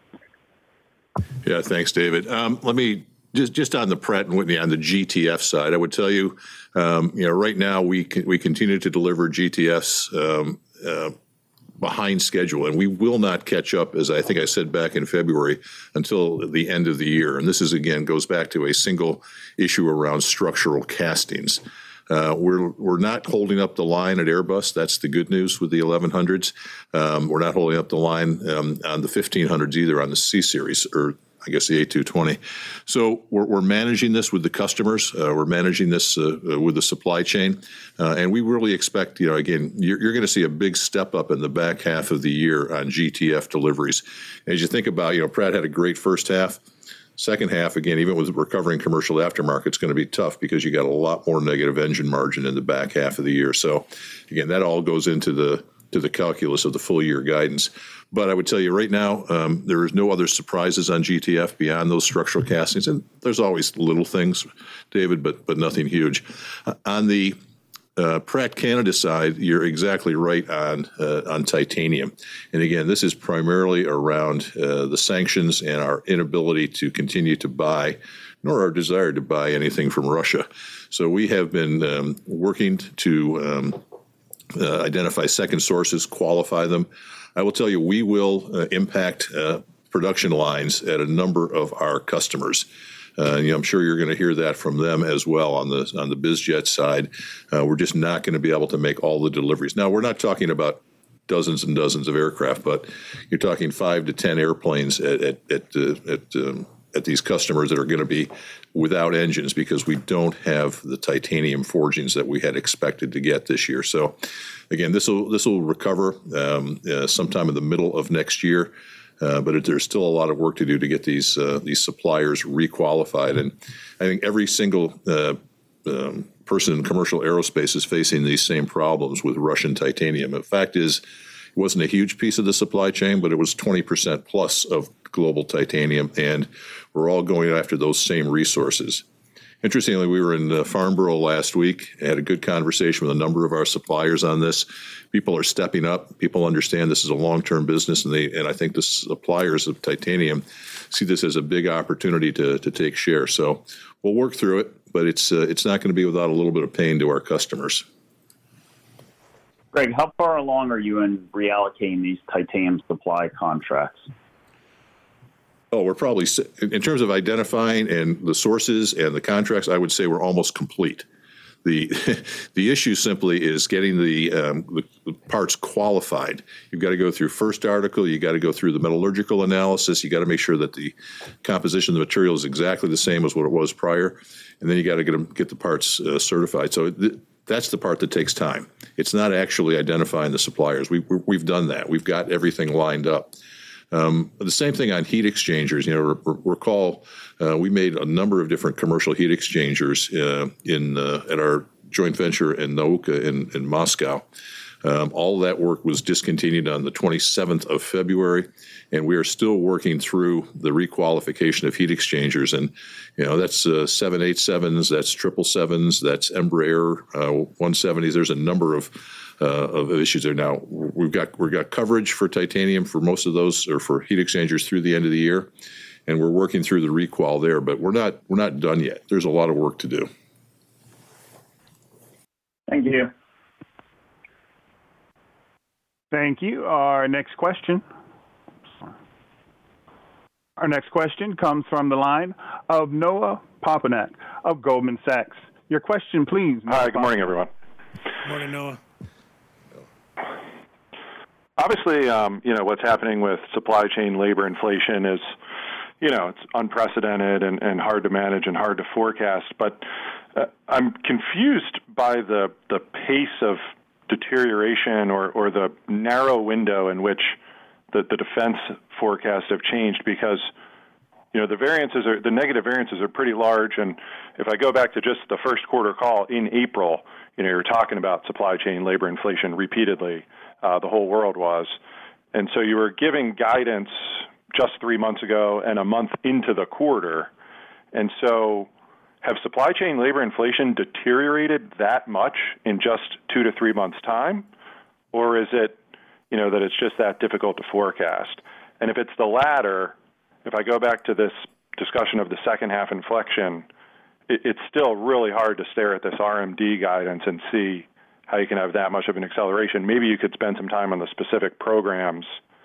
Yeah, thanks, David. Um, let me just just on the Pratt and Whitney on the G T F side, I would tell you, um, you know, right now we can, we continue to deliver G T Fs um, uh, behind schedule, and we will not catch up, as I think I said back in February, until the end of the year. And this is again goes back to a single issue around structural castings. Uh, we're we're not holding up the line at Airbus. That's the good news with the eleven hundreds. Um, we're not holding up the line um, on the fifteen hundreds either on the C series, or I guess the A two twenty. So we're, we're managing this with the customers. Uh, we're managing this uh, uh, with the supply chain. Uh, and we really expect, you know, again, you're, you're going to see a big step up in the back half of the year on G T F deliveries. As you think about, you know, Pratt had a great first half. Second half, again, even with recovering commercial aftermarket, it's going to be tough because you got a lot more negative engine margin in the back half of the year. So, again, that all goes into the to the calculus of the full year guidance. But I would tell you right now, um, there is no other surprises on G T F beyond those structural castings. And there's always little things, David, but but nothing huge. Uh, on the uh, Pratt Canada side, you're exactly right on uh, on titanium. And again, this is primarily around uh, the sanctions and our inability to continue to buy, nor our desire to buy anything from Russia. So we have been um, working to um, uh, identify second sources, qualify them. I will tell you, we will uh, impact uh, production lines at a number of our customers. Uh, you know, I'm sure you're going to hear that from them as well on the on the BizJet side. Uh, we're just not going to be able to make all the deliveries. Now, we're not talking about dozens and dozens of aircraft, but you're talking five to ten airplanes at at at, uh, at um, at these customers that are going to be without engines because we don't have the titanium forgings that we had expected to get this year. So, again, this will this will recover um, uh, sometime in the middle of next year. Uh, but there's still a lot of work to do to get these uh, these suppliers requalified, and I think every single uh, um, person in commercial aerospace is facing these same problems with Russian titanium. The fact is, it wasn't a huge piece of the supply chain, but it was twenty percent plus of global titanium, and we're all going after those same resources. Interestingly, we were in uh, Farnborough last week, had a good conversation with a number of our suppliers on this. People are stepping up. People understand this is a long-term business, and they and I think the suppliers of titanium see this as a big opportunity to to take share. So we'll work through it, but it's uh, it's not going to be without a little bit of pain to our customers. Greg, how far along are you in reallocating these titanium supply contracts? Oh, we're probably, in terms of identifying and the sources and the contracts, I would say we're almost complete. The the issue simply is getting the, um, the, the parts qualified. You've got to go through first article, you got to go through the metallurgical analysis, you got to make sure that the composition of the material is exactly the same as what it was prior, and then you got to get them, get the parts uh, certified. So th- that's the part that takes time. It's not actually identifying the suppliers. We, we've done that. We've got everything lined up. Um, the same thing on heat exchangers. You know, re- recall uh, we made a number of different commercial heat exchangers uh, in uh, at our joint venture in Nauka in, in Moscow. Um, all of that work was discontinued on the twenty-seventh of February, and we are still working through the requalification of heat exchangers. And you know, that's uh, seven eighty-sevens, that's triple sevens, that's Embraer uh, one seventies. There's a number of Uh, of issues there. Now we've got we've got coverage for titanium for most of those, or for heat exchangers through the end of the year, and we're working through the requal there. But we're not we're not done yet. There's a lot of work to do. Thank you. Thank you. Our next question. Our next question comes from the line of Noah Poponak of Goldman Sachs. Your question, please. Noah. Hi. Good morning, everyone. Good morning, Noah. Obviously, um, you know, what's happening with supply chain labor inflation is, you know, it's unprecedented and, and hard to manage and hard to forecast. But uh, I'm confused by the the pace of deterioration or, or the narrow window in which the, the defense forecasts have changed, because, you know, the variances are, the negative variances are pretty large. And if I go back to just the first quarter call in April, you know, you're talking about supply chain labor inflation repeatedly. Uh, the whole world was. And so you were giving guidance just three months ago and a month into the quarter. And so have supply chain labor inflation deteriorated that much in just two to three months' time? Or is it, you know, that it's just that difficult to forecast? And if it's the latter, if I go back to this discussion of the second half inflection, it, it's still really hard to stare at this R M D guidance and see how you can have that much of an acceleration. Maybe you could spend some time on the specific programs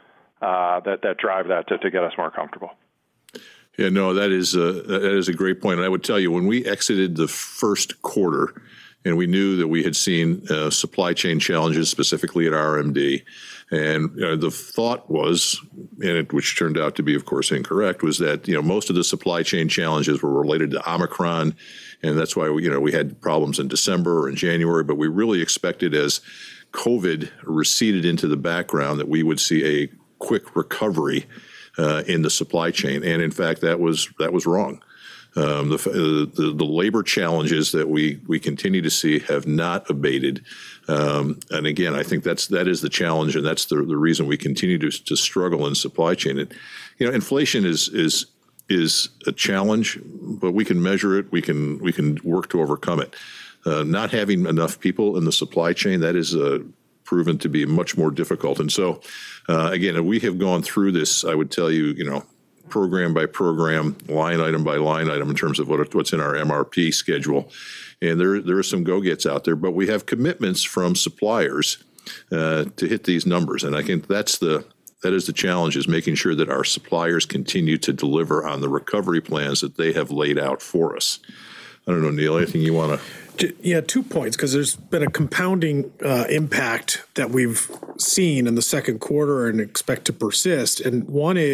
uh, that, that drive that to, to get us more comfortable. Yeah, no, that is a, that is a great point. And I would tell you, when we exited the first quarter and we knew that we had seen uh, supply chain challenges, specifically at R M D, and you know, the thought was, and it, which turned out to be, of course, incorrect, was that, you know, most of the supply chain challenges were related to Omicron. And that's why we, you know, we had problems in December or in January, but we really expected, as COVID receded into the background, that we would see a quick recovery uh, in the supply chain. And in fact, that was that was wrong. Um, the, the the labor challenges that we we continue to see have not abated. Um, and again, I think that's that is the challenge, and that's the the reason we continue to to struggle in supply chain. And, you know, inflation is is. is a challenge, but we can measure it. We can we can work to overcome it. Uh, not having enough people in the supply chain, that is uh, proven to be much more difficult. And so, uh, again, we have gone through this, I would tell you, you know, program by program, line item by line item in terms of what, what's in our M R P schedule. And there, there are some go-gets out there, but we have commitments from suppliers uh, to hit these numbers. And I think that's the That is the challenge, is making sure that our suppliers continue to deliver on the recovery plans that they have laid out for us. I don't know, Neil, anything you want to? Yeah, two points, because there's been a compounding uh, impact that we've seen in the second quarter and expect to persist. And one is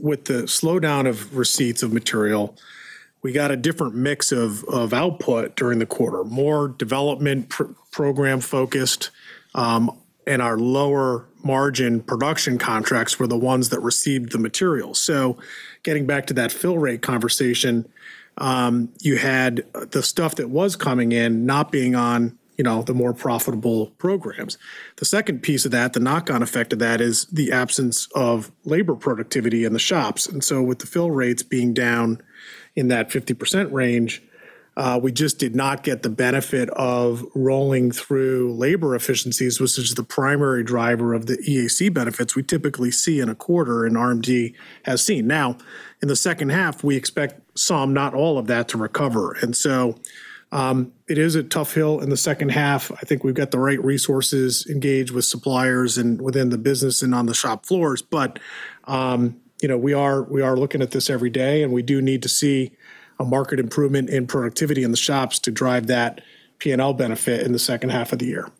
with the slowdown of receipts of material, we got a different mix of, of output during the quarter, more development pr- program focused, um, and our lower margin production contracts were the ones that received the material. So getting back to that fill rate conversation, um, you had the stuff that was coming in not being on, you know, the more profitable programs. The second piece of that, the knock-on effect of that, is the absence of labor productivity in the shops. And so with the fill rates being down in that fifty percent range, uh, we just did not get the benefit of rolling through labor efficiencies, which is the primary driver of the E A C benefits we typically see in a quarter and R M D has seen. Now, in the second half, we expect some, not all of that, to recover. And so um, it is a tough hill in the second half. I think we've got the right resources engaged with suppliers and within the business and on the shop floors. But um, you know, we are we are looking at this every day, and we do need to see a market improvement in productivity in the shops to drive that P and L benefit in the second half of the year.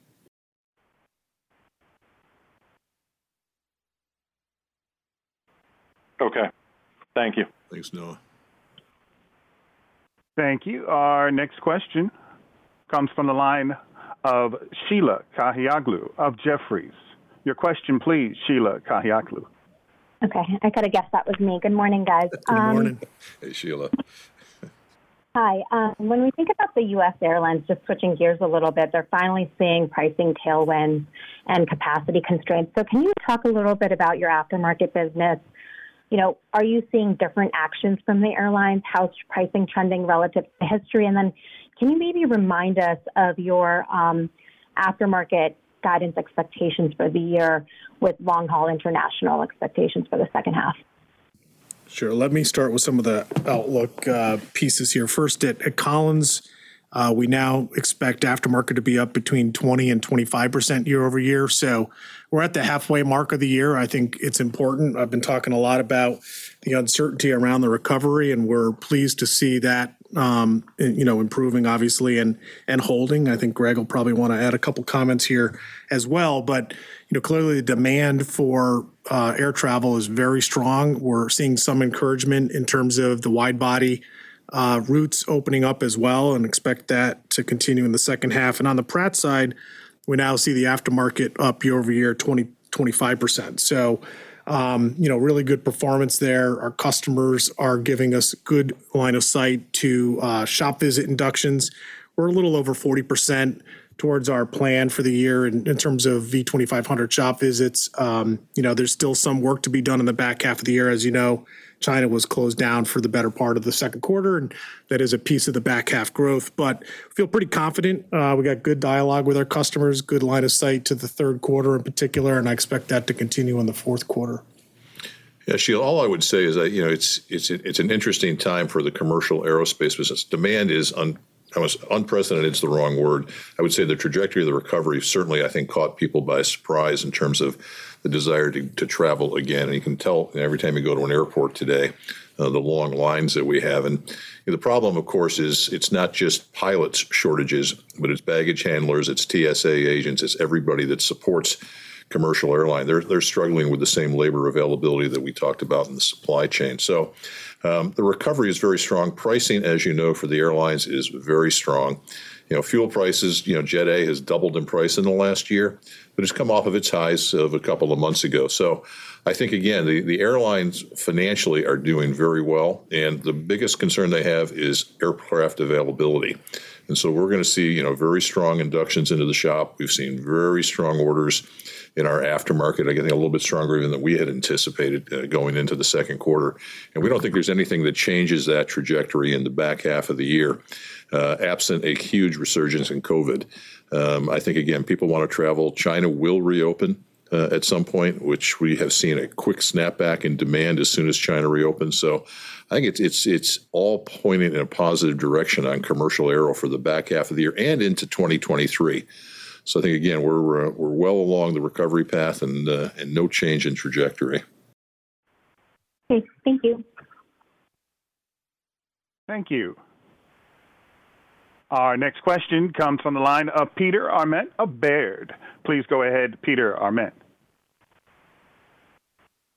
Okay. Thank you. Thanks, Noah. Thank you. Our next question comes from the line of Sheila Kahyaoglu of Jefferies. Your question, please, Sheila Kahyaoglu. Okay, I could have guessed that was me. Good morning, guys. Good morning. Um, hey, Sheila. Hi. Um, when we think about the U S airlines, just switching gears a little bit, they're finally seeing pricing tailwinds and capacity constraints. So can you talk a little bit about your aftermarket business? You know, are you seeing different actions from the airlines? How's pricing trending relative to history? And then can you maybe remind us of your um, aftermarket guidance expectations for the year with long-haul international expectations for the second half? Sure. Let me start with some of the outlook uh, pieces here. First, at, at Collins, uh, we now expect aftermarket to be up between twenty and twenty-five percent year over year. So we're at the halfway mark of the year. I think it's important. I've been talking a lot about the uncertainty around the recovery, and we're pleased to see that um, you know, improving, obviously, and and holding. I think Greg will probably want to add a couple comments here as well. But, you know, clearly the demand for uh, air travel is very strong. We're seeing some encouragement in terms of the wide body uh, routes opening up as well, and expect that to continue in the second half. And on the Pratt side, we now see the aftermarket up year over year, twenty, twenty-five percent. So, Um, you know, really good performance there. Our customers are giving us good line of sight to uh, shop visit inductions. We're a little over forty percent towards our plan for the year in, in terms of V twenty-five hundred shop visits. Um, you know, there's still some work to be done in the back half of the year. As you know, China was closed down for the better part of the second quarter, and that is a piece of the back half growth. But feel pretty confident. Uh, we got good dialogue with our customers, good line of sight to the third quarter in particular, and I expect that to continue in the fourth quarter. Yeah, Sheila, all I would say is that, you know, it's it's it's an interesting time for the commercial aerospace business. Demand is un, almost unprecedented. It's the wrong word. I would say the trajectory of the recovery certainly, I think, caught people by surprise in terms of the desire to, to travel again. And you can tell every time you go to an airport today, uh, the long lines that we have. And you know, the problem, of course, is it's not just pilots shortages, but it's baggage handlers, it's T S A agents, it's everybody that supports commercial airline. They're they're struggling with the same labor availability that we talked about in the supply chain. So um, the recovery is very strong. Pricing, as you know, for the airlines is very strong. You know, fuel prices, you know, Jet A has doubled in price in the last year, but it's come off of its highs of a couple of months ago. So I think, again, the, the airlines financially are doing very well, and the biggest concern they have is aircraft availability. And so we're going to see, you know, very strong inductions into the shop. We've seen very strong orders in our aftermarket, I think a little bit stronger even than we had anticipated uh, going into the second quarter. And we don't think there's anything that changes that trajectory in the back half of the year, uh, absent a huge resurgence in COVID. Um, I think, again, people want to travel. China will reopen uh, at some point, which we have seen a quick snapback in demand as soon as China reopens. So I think it's it's it's all pointing in a positive direction on commercial aero for the back half of the year and into twenty twenty-three. So I think, again, we're uh, we're well along the recovery path and uh, and no change in trajectory. Okay, thank you. Thank you. Our next question comes from the line of Peter Arment of Baird. Please go ahead, Peter Arment.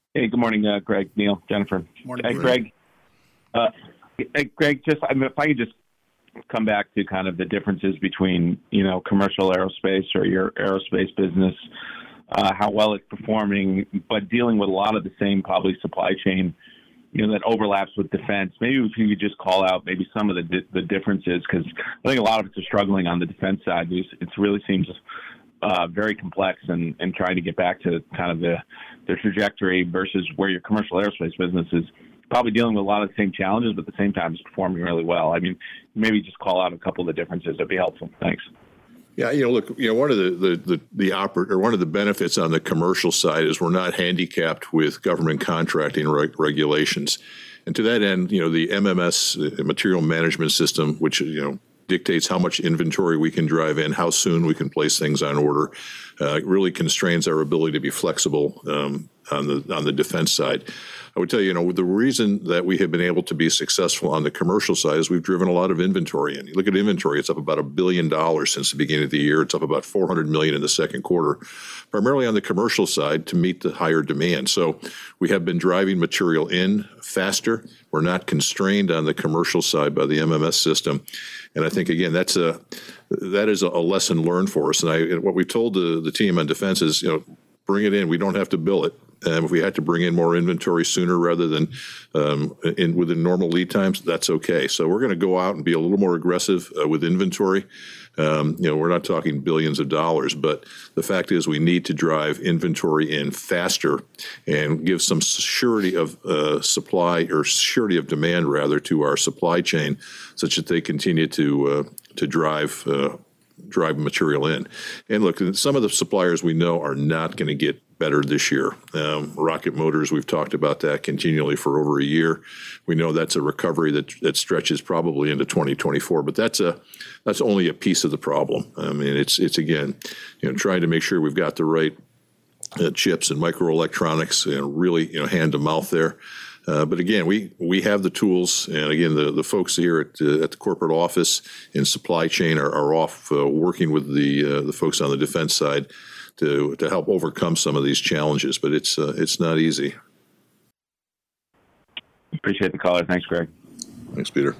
Hey, good morning, uh, Greg, Neil, Jennifer. Morning, hey, Greg. Uh, hey, Greg, just I mean, if I could just come back to kind of the differences between, you know, commercial aerospace or your aerospace business, uh, how well it's performing, but dealing with a lot of the same probably supply chain, you know, that overlaps with defense. Maybe if you could just call out maybe some of the di- the differences, because I think a lot of us are struggling on the defense side. It really seems uh, very complex and, and trying to get back to kind of the, the trajectory versus where your commercial aerospace business is probably dealing with a lot of the same challenges, but at the same time it's performing really well. I mean, maybe just call out a couple of the differences. That'd be helpful. Thanks. Yeah, you know, look, you know, one of the the the, the oper- or one of the benefits on the commercial side is we're not handicapped with government contracting reg- regulations, and to that end, you know, the M M S, the Material Management System, which you know dictates how much inventory we can drive in, how soon we can place things on order, uh, really constrains our ability to be flexible um, on the on the defense side. I would tell you, you know, the reason that we have been able to be successful on the commercial side is we've driven a lot of inventory in. You look at inventory, it's up about a billion dollars since the beginning of the year. It's up about four hundred million in the second quarter, primarily on the commercial side to meet the higher demand. So we have been driving material in faster. We're not constrained on the commercial side by the M M S system. And I think, again, that's a that is a lesson learned for us. And I, what we told the, the team on defense is, you know, bring it in. We don't have to bill it. Um, if we had to bring in more inventory sooner rather than um, in within normal lead times, that's okay. So we're going to go out and be a little more aggressive uh, with inventory. Um, you know, we're not talking billions of dollars, but the fact is we need to drive inventory in faster and give some surety of uh, supply or surety of demand rather to our supply chain, such that they continue to uh, to drive. Uh, drive material in. And look, some of the suppliers we know are not going to get better this year. Um, Rocket Motors, we've talked about that continually for over a year. We know that's a recovery that that stretches probably into twenty twenty-four, but that's a that's only a piece of the problem. I mean, it's it's again, you know, trying to make sure we've got the right uh, chips and microelectronics, you know, really, you know, hand to mouth there. Uh, but again, we, we have the tools, and again, the, the folks here at, uh, at the corporate office in supply chain are, are off uh, working with the uh, the folks on the defense side to to help overcome some of these challenges. But it's uh, it's not easy. Appreciate the call. Thanks, Greg. Thanks, Peter.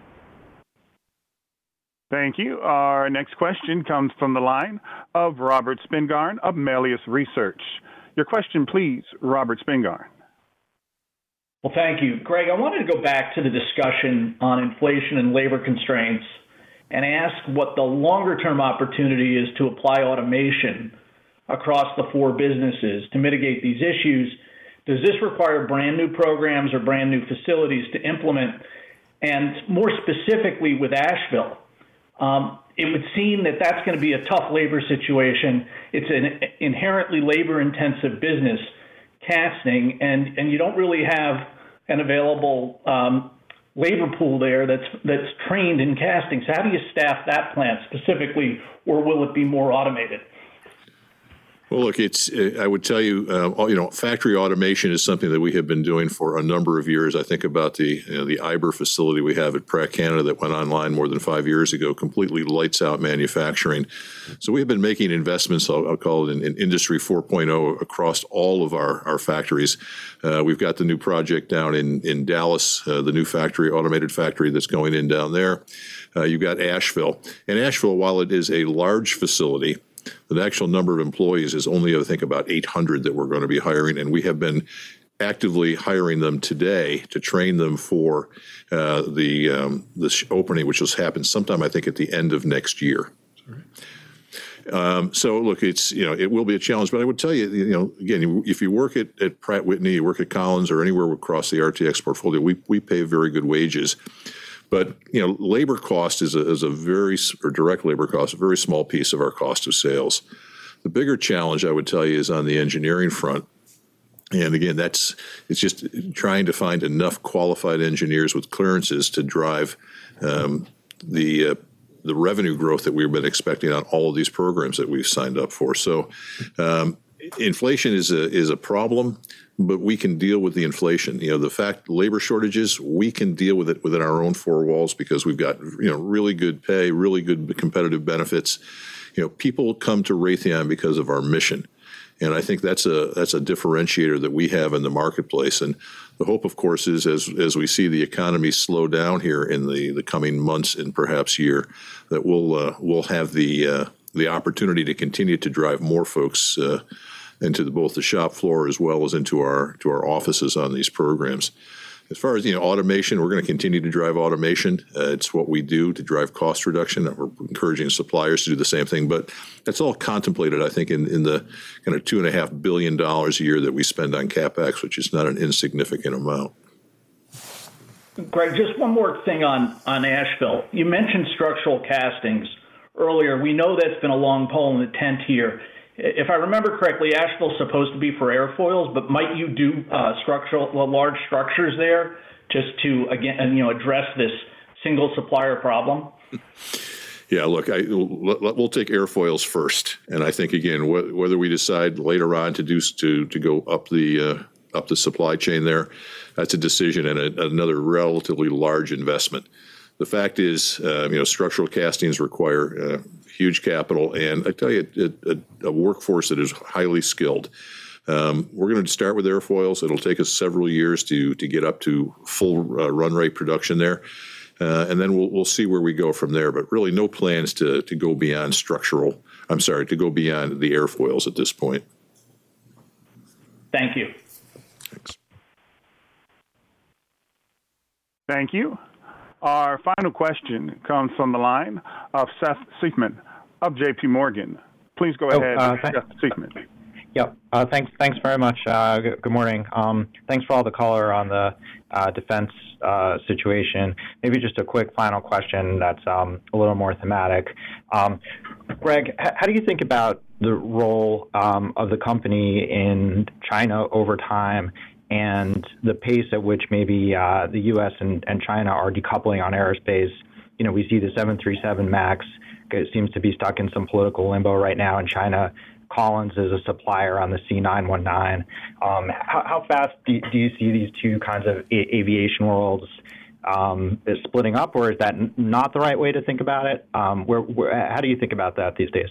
Thank you. Our next question comes from the line of Robert Spingarn of Melius Research. Your question, please, Robert Spingarn. Well, thank you. Greg, I wanted to go back to the discussion on inflation and labor constraints and ask what the longer-term opportunity is to apply automation across the four businesses to mitigate these issues. Does this require brand new programs or brand new facilities to implement? And more specifically with Asheville, um, it would seem that that's going to be a tough labor situation. It's an inherently labor-intensive business, casting, and, and you don't really have an available um, labor pool there that's that's trained in casting. So how do you staff that plant specifically, or will it be more automated? Well, look, it's. I would tell you, uh, you know, factory automation is something that we have been doing for a number of years. I think about the you know, the I B R facility we have at Pratt Canada that went online more than five years ago, completely lights out manufacturing. So we've been making investments, I'll, I'll call it in, in Industry four point oh, across all of our, our factories. Uh, we've got the new project down in, in Dallas, uh, the new factory, automated factory that's going in down there. Uh, you've got Asheville. And Asheville, while it is a large facility, the actual number of employees is only, I think, about eight hundred that we're going to be hiring, and we have been actively hiring them today to train them for uh, the um, this opening, which will happen sometime, I think, at the end of next year. Um, so, look, it's you know it will be a challenge, but I would tell you, you know, again, if you work at, at Pratt Whitney, you work at Collins, or anywhere across the R T X portfolio, we we pay very good wages. But, you know, labor cost is a, is a very, or direct labor cost, a very small piece of our cost of sales. The bigger challenge, I would tell you, is on the engineering front. And again, that's, it's just trying to find enough qualified engineers with clearances to drive um, the, uh, the revenue growth that we've been expecting on all of these programs that we've signed up for. So um, inflation is a, is a problem, but we can deal with the inflation. You know, the fact labor shortages, we can deal with it within our own four walls because we've got, you know, really good pay, really good competitive benefits. You know, people come to Raytheon because of our mission. And I think that's a that's a differentiator that we have in the marketplace. And the hope, of course, is as as we see the economy slow down here in the, the coming months and perhaps year, that we'll uh, we'll have the uh, the opportunity to continue to drive more folks uh, into the, both the shop floor as well as into our to our offices on these programs. As far as, you know, automation, we're going to continue to drive automation. Uh, it's what we do to drive cost reduction. We're encouraging suppliers to do the same thing. But that's all contemplated, I think, in, in the kind of two and a half billion dollars a year that we spend on CapEx, which is not an insignificant amount. Greg, just one more thing on, on Asheville. You mentioned structural castings earlier. We know that's been a long pole in the tent here. If I remember correctly, Asheville's supposed to be for airfoils, but might you do uh, structural, well, large structures there just to, again, you know, address this single supplier problem? Yeah, look, I, we'll take airfoils first, and I think again, wh- whether we decide later on to do to to go up the uh, up the supply chain there, that's a decision and a, another relatively large investment. The fact is, uh, you know, structural castings require uh, huge capital, and I tell you, a, a, a workforce that is highly skilled. Um, we're going to start with airfoils. It'll take us several years to to get up to full uh, run rate production there, uh, and then we'll we'll see where we go from there. But really, no plans to to go beyond structural. I'm sorry, to go beyond the airfoils at this point. Thank you. Thanks. Thank you. Our final question comes from the line of Seth Seifman of J P Morgan. Please go ahead, oh, uh, th- Seth Seifman. Yep. Uh, thanks. Thanks very much. Uh, good, good morning. Um, thanks for all the color on the uh, defense uh, situation. Maybe just a quick final question that's um, a little more thematic. Um, Greg, h- how do you think about the role um, of the company in China over time, and the pace at which maybe uh, the U S and, and China are decoupling on aerospace? You know, we see the seven thirty-seven MAX seems to be stuck in some political limbo right now in China. Collins is a supplier on the C nine nineteen. Um, how, how fast do, do you see these two kinds of a- aviation worlds um, is splitting up, or is that n- not the right way to think about it? Um, where, where, how do you think about that these days?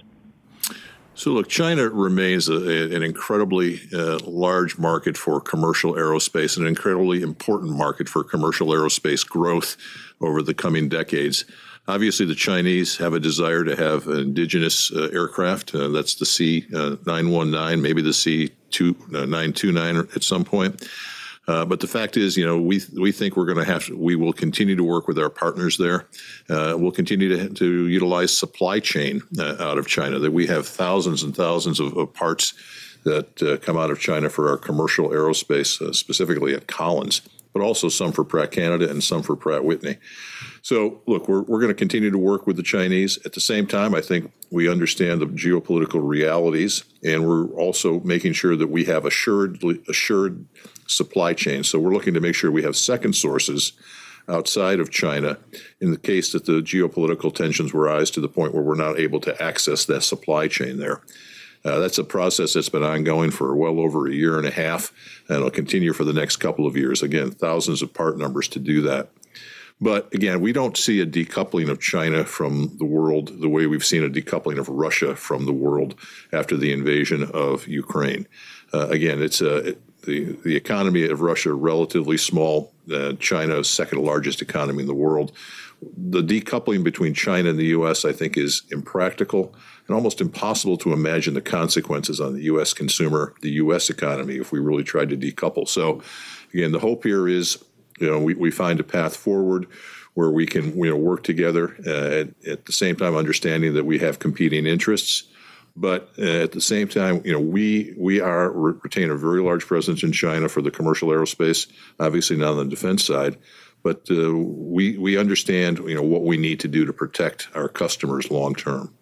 So, look, China remains a, a, an incredibly uh, large market for commercial aerospace, an incredibly important market for commercial aerospace growth over the coming decades. Obviously, the Chinese have a desire to have indigenous uh, aircraft. Uh, that's the C nine nineteen, maybe the C nine twenty-nine at some point. Uh, but the fact is, you know, we we think we're going to have to, we will continue to work with our partners there. Uh, we'll continue to, to utilize supply chain uh, out of China, that we have thousands and thousands of, of parts that uh, come out of China for our commercial aerospace, uh, specifically at Collins, but also some for Pratt Canada and some for Pratt Whitney. So, look, we're we're going to continue to work with the Chinese. At the same time, I think we understand the geopolitical realities, and we're also making sure that we have assured assured supply chain. So we're looking to make sure we have second sources outside of China in the case that the geopolitical tensions rise to the point where we're not able to access that supply chain there. Uh, that's a process that's been ongoing for well over a year and a half, and it'll continue for the next couple of years. Again, thousands of part numbers to do that. But again, we don't see a decoupling of China from the world the way we've seen a decoupling of Russia from the world after the invasion of Ukraine. Uh, again, it's a, it, the, the economy of Russia, relatively small. Uh, China's second largest economy in the world. The decoupling between China and the U S, I think, is impractical and almost impossible to imagine the consequences on the U S consumer, the U S economy, if we really tried to decouple. So, again, the hope here is, you know, we, we find a path forward where we can, you know, work together uh, at, at the same time understanding that we have competing interests. But uh, at the same time, you know, we we are retain a very large presence in China for the commercial aerospace, obviously not on the defense side. But uh, we we understand, you know, what we need to do to protect our customers long term.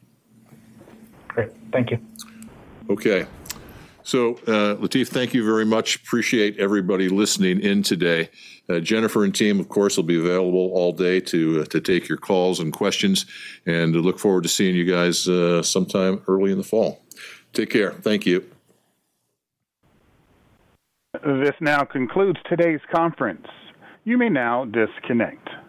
Great, thank you. Okay, so uh, Latif, thank you very much. Appreciate everybody listening in today. Uh, Jennifer and team, of course, will be available all day to uh, to take your calls and questions, and look forward to seeing you guys uh, sometime early in the fall. Take care. Thank you. This now concludes today's conference. You may now disconnect.